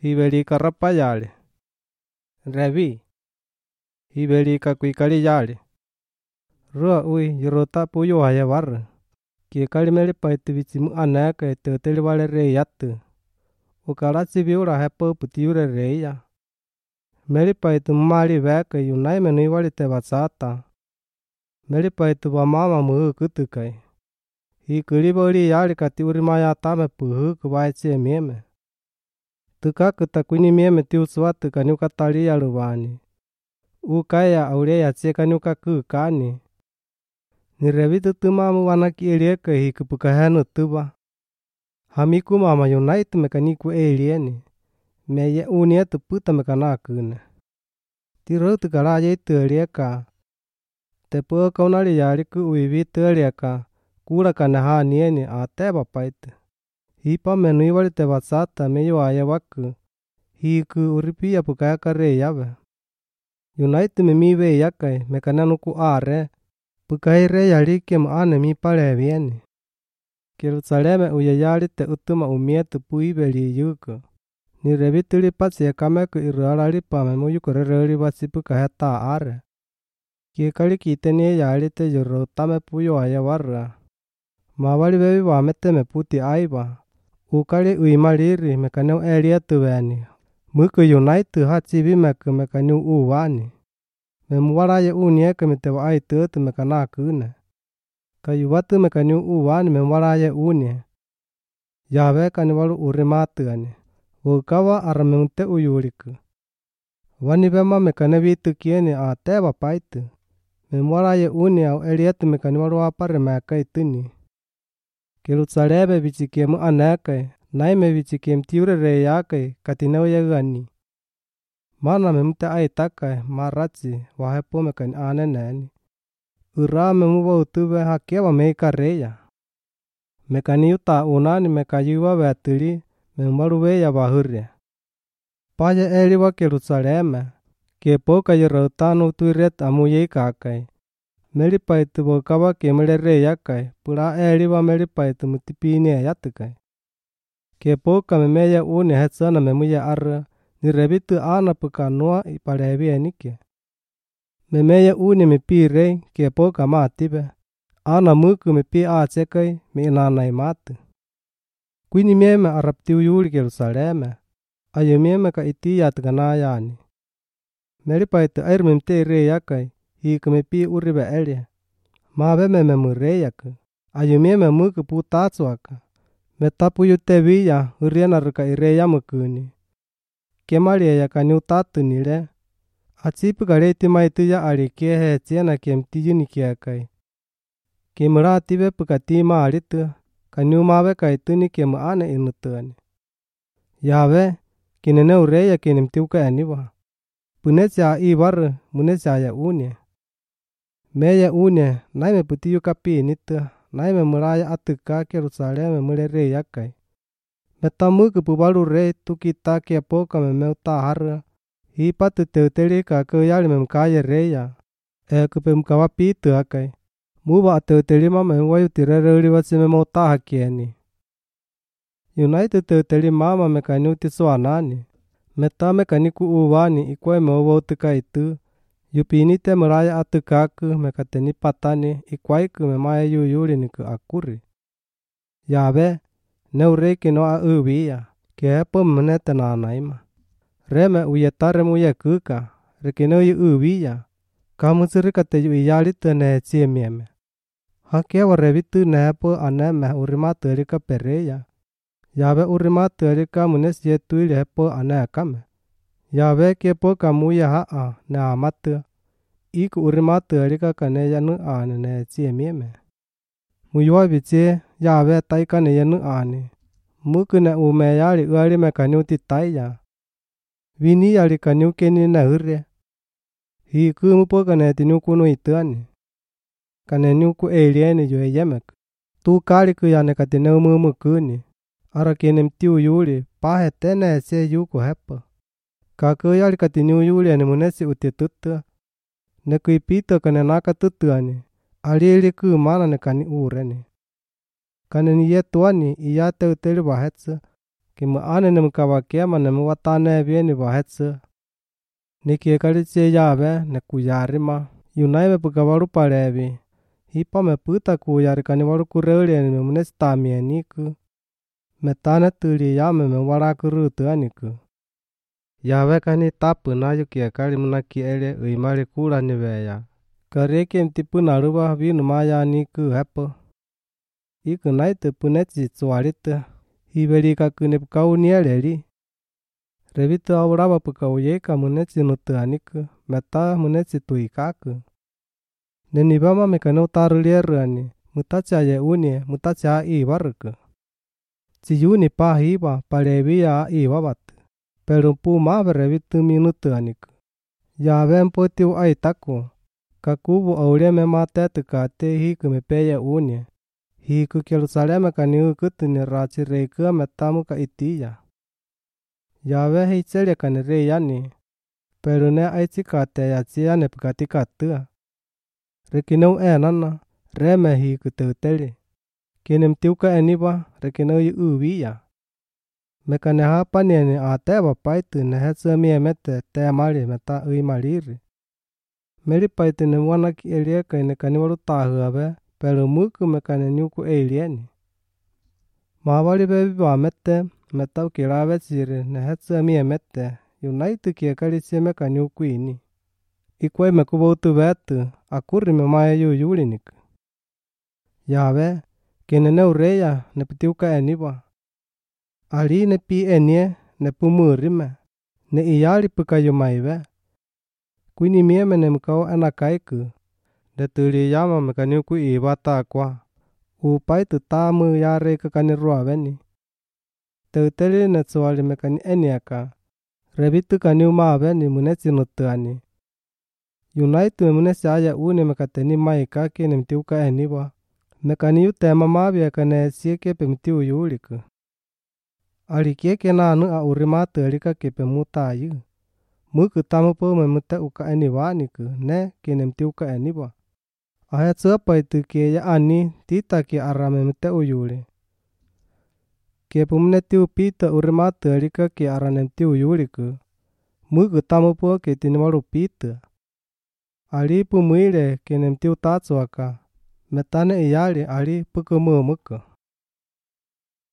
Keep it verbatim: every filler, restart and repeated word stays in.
hibelika rapa yale. Revi, hibelika kuikali yale. Rua ui yirota puyo haya warra. Kie kali mele paitu vitsimu anaka ete tele wale rei yatu. Ukalatsi viura hepo putiure reia. Mele paitu mali veka yunai menui wale te wasata. Mele paitu wa mama muu kutukai. Hi kuliboli yale kati urimaya tame puhu kuwaitse mieme. Tuka kutakwini mieme tiu suatu kanyuka tali ya luwani. Ukaya aurea tse kanyuka kukani. Nirevitu tumamu wanaki elieka hi kupukahanu tuba. Hamiku mama yunaitu mekaniku elieni. Meye unietu puta mekanakune. Tirotu kalaja itu elieka. Tepo kaunali yaliku uivitu elieka. Kura kana haa nieni a teba paitu. Hipa menui wali te wasata meyo aya waku. Hiku uripia pukayaka re yawe. Yunaitu memiwe yakai mekananuku are. Pukai re yalike maane mi pale vieni. Yerusaleme uyayali te utuma umietu puibeli yuko. Ni revituli patsi ya kameku iruala lipa memuyuko rereli wasi pukaheta are. Kie kali kitenie yali te yurotame puyo aya warra. Mawali wewi wamete me puti aiba. Ukali uimaliri mekaneu elia tuweni. Muku yunaitu hatsivi meku mekaneu uwani. Memuwalaye unieke metewa ai tutu mekanakune. Kayuwatu mekaneu uwani memuwalaye unie. Yawe kaniwalu urimatuani. Ukawa arameunte uyuliku. Wani bema mekanewitu kieni a teba paitu. Memuwalaye unie au elietu mekaniwalu apare meka ituni. Yerusaleme vichikemu anakai, naime vichikem tiure reyakai katinau yagani. Mana memute aitakai maratsi wahepo mekan aneneni. Ura memuwa utube hakewa meika reya. Mekani yuta unani mekayuwa wetuli memuwaluwe ya wahuria. Paya eliwa Yerusaleme, kepoka yirautanu tuiret amuyeikakai. Meli paitu bokawa kemele reyakai, pula eliwa meli paitu mutipini yatukai. Kepoka memeya uni hetsana memuya arra, nirevitu ana pukanua ipalevi enike. Memeya uni mipi rei, kepoka matibe. Ana muku mipi aatsekai, miinanai matu. Kwini mieme araptiu yuli Yerusaleme, ayo mieme ka iti yatukanayani. Meli paitu air memte reyakai, hiku mipi uribe elia. Mawe mememu reyaku, ayo mieme muku putatsuaka. Metapu yutewiya uriena ruka ireya mukuni. Kemalia ya kaniu tatu nile. Atsipu kaleti maituya alike he tiena kemti yunikiakai. Kemura tibe pukati maalitu, kaniu mawe kaituni kemu ane inutuani. Yawe, kinene ureya kinemtiuka eniwa. Punesya iwaru, munesya ya unie. Meya unie, naime putiyu kapi nitu, naime muraya atuka Yerusaleme mule reyakai. Metamuku pubalu rei tukita kepoka memeuta haru. Hipa tuteuteli kakuyali memkaya reya. Eku pemkawa pitu akai. Muba ateutelima mewayu tirereli wasi memeuta hakieni. Yunaitu teuteli mama mekaniuti suanani. Meta mekaniku uwani ikwe mewautuka itu. Yupinite muraya atukaku mekateni patani ikwaiku memaya yuyuli niku akuri. Yawe, neureki noa uwiya, kehepo menete naanaima. Reme uyetare muye kuka, rekine uyu uwiya. Kamu sirikate yu iyalitu ne tsie mieme. Hakewa revitu nehepo aneme urimatu elika pereya. Yawe urimatu elika munes yetu ili hepo anekame. Yawe kepo kamuye haa ne amatu. Iku urimatu elika kane yanu ane ne tsie mieme. Muyuwa vichie Yawe taika ne yanu ane. Muku ne umeyali uali mekaniuti taya. Vini yali kaniukeni ne ure. Hiku mupoka ne tinukunu ituani. Kane nuku elieni yu eyemek. Tu kaliku yane katine umumukuni. Ara kene mtiu yuli pahe tene se yuku hepo. Kaku yali katinu yuli ane munesi utitutu. Neku ipito kane naka tutuani. Aliliku mana ne kani ureni. Kane ni yetuani iya teuteli wahetsu. ke mu ane ne mkawa kema ne mu watane bieni wa hetse. Ni kie kali tse yabe ne kuyarima. Yunai puka waru parebi. Hipa me puta kuyari kani waru kureuli ni me munestami eniku. Me tane tuli yame me waraku rutu aniku. Yabe kani tapu na yu kie kali munaki ele uimari kula ni veya. Kareke mtipu naruba vinu maya niku hepo. Iku naite punetsi tsuarite. Hibelika kune pukau nieleri. Rebitu auraba pukau yeka munetsi nutu aniku. Meta munetsi tuikaku. Nenibama mekane utaru lieru ani. Mutachi aye unie mutachi a i waruku. Tsiyuni pa hiba palebia a i wabatu. Perumpu mabe rebitu minutu aniku. Yabe mpotiu aitaku. Kakubu aure me matetu kate hiku me peye unie. Hiku Yerusaleme kani ukutu ni rachi reiku metamu ka itiya. Yabe hichelia kani reyani. Perune aichi kate ya chia ne pikatika tua. Rekinau enana reme hiku teuteli. Kini mtiuka eniba rekinau yu uwiya. Mekane hapa nieni ateba paitu ne hetsu mie mete te mali meta ui maliri. Meli paitu ne wanaki elieka ine kani waru tahu abe. Pero muku mekane nyuku elieni. Mawali bebi wa mete metau kilawe chiri ne hetsu mie mete. Yunaitu kie kali chie meka nyuku ini. Ikwe mekubautu betu akuri me maya yu yuliniku. Yabe kene ne ureya ne pitiuka eniba. Ali ne pi enie ne pumurime. Ne iyali puka yumaiwe. Kuni mieme ne mkau enakaiku. De tuli yama mekaniuku ibata kwa. Upaitu tamu yare kakani ruaveni. Teuteli ne tsuwali mekani eniaka. Rebitu kani umaveni munetsi nutuani. Yunaitu me munesi aya uni mekateni maika kini mtiuka eniba. Mekani utema mabia kane sieke pe mtiu yuliku. Alikieke nanu a urimatu elika kepe mutayu. Muku tamu po me muta uka enibaniku ne kini mtiuka eniba. Aya tsua itu ke ya ani tita ke arame mte uyuli. Ke pumne tiu pita urimatu elika ke arane mtiu yuliku. Muku tamu po ke tinimaru pita. Ali pumuile kene mtiu tatsuaka. Metane iyali ali puku mu muku.